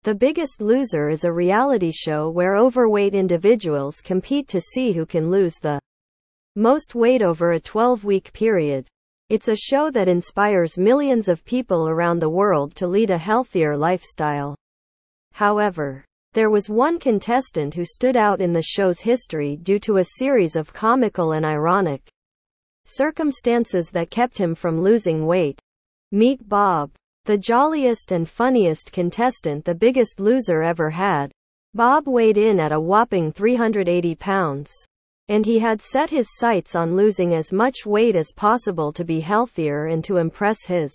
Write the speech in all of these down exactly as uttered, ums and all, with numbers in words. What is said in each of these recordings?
The Biggest Loser is a reality show where overweight individuals compete to see who can lose the most weight over a twelve-week period. It's a show that inspires millions of people around the world to lead a healthier lifestyle. However, there was one contestant who stood out in the show's history due to a series of comical and ironic circumstances that kept him from losing weight. Meet Bob, the jolliest and funniest contestant The Biggest Loser ever had. Bob weighed in at a whopping three hundred eighty pounds. And he had set his sights on losing as much weight as possible to be healthier and to impress his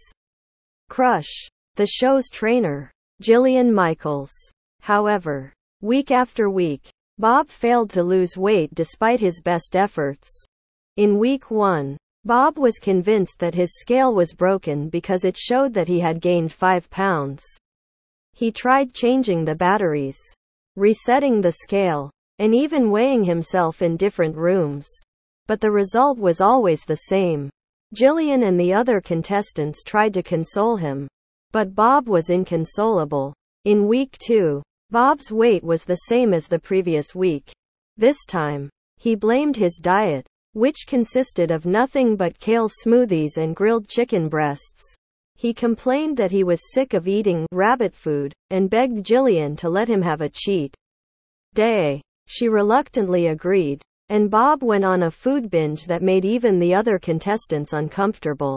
crush, the show's trainer, Jillian Michaels. However, week after week, Bob failed to lose weight despite his best efforts. In week one, Bob was convinced that his scale was broken because it showed that he had gained five pounds. He tried changing the batteries, resetting the scale, and even weighing himself in different rooms. But the result was always the same. Jillian and the other contestants tried to console him, but Bob was inconsolable. In week two, Bob's weight was the same as the previous week. This time, he blamed his diet, which consisted of nothing but kale smoothies and grilled chicken breasts. He complained that he was sick of eating rabbit food, and begged Jillian to let him have a cheat day. She reluctantly agreed, and Bob went on a food binge that made even the other contestants uncomfortable.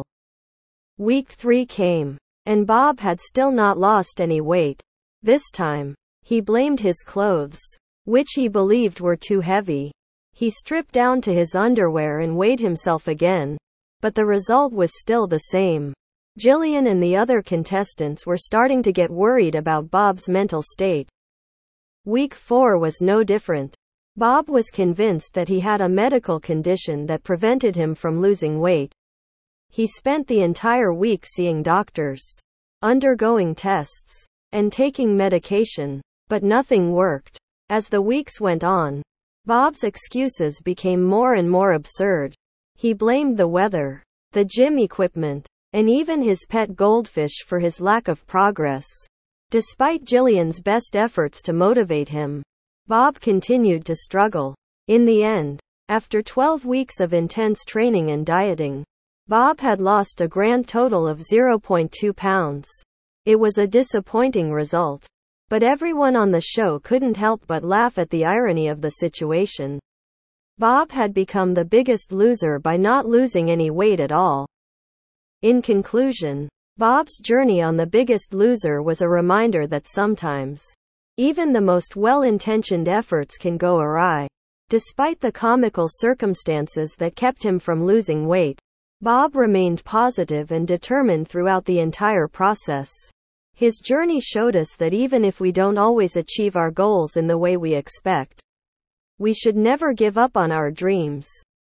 Week three came, and Bob had still not lost any weight. This time, he blamed his clothes, which he believed were too heavy. He stripped down to his underwear and weighed himself again, but the result was still the same. Jillian and the other contestants were starting to get worried about Bob's mental state. Week four was no different. Bob was convinced that he had a medical condition that prevented him from losing weight. He spent the entire week seeing doctors, undergoing tests, and taking medication, but nothing worked. As the weeks went on, Bob's excuses became more and more absurd. He blamed the weather, the gym equipment, and even his pet goldfish for his lack of progress. Despite Jillian's best efforts to motivate him, Bob continued to struggle. In the end, after twelve weeks of intense training and dieting, Bob had lost a grand total of zero point two pounds. It was a disappointing result, but everyone on the show couldn't help but laugh at the irony of the situation. Bob had become the biggest loser by not losing any weight at all. In conclusion, Bob's journey on The Biggest Loser was a reminder that sometimes, even the most well-intentioned efforts can go awry. Despite the comical circumstances that kept him from losing weight, Bob remained positive and determined throughout the entire process. His journey showed us that even if we don't always achieve our goals in the way we expect, we should never give up on our dreams.